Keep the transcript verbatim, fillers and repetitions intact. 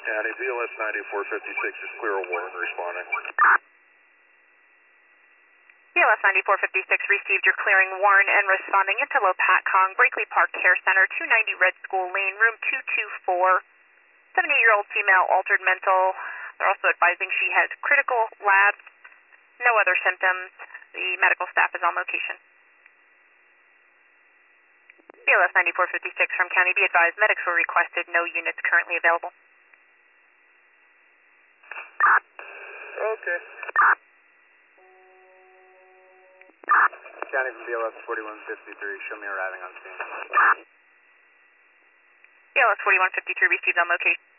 County, B L S ninety-four fifty-six is clear of Warren responding. B L S ninety-four fifty-six received your clearing Warren and responding into Lopatcong, Brakely Park Care Center, two ninety Red School Lane, room two two four. seventy-eight-year-old female, altered mental. They're also advising she has critical labs, no other symptoms. The medical staff is on location. B L S ninety-four fifty-six from County, be advised, medics were requested, no units currently available. Okay. County from B L S forty-one fifty-three, show me arriving on scene. B L S forty-one fifty-three received on location.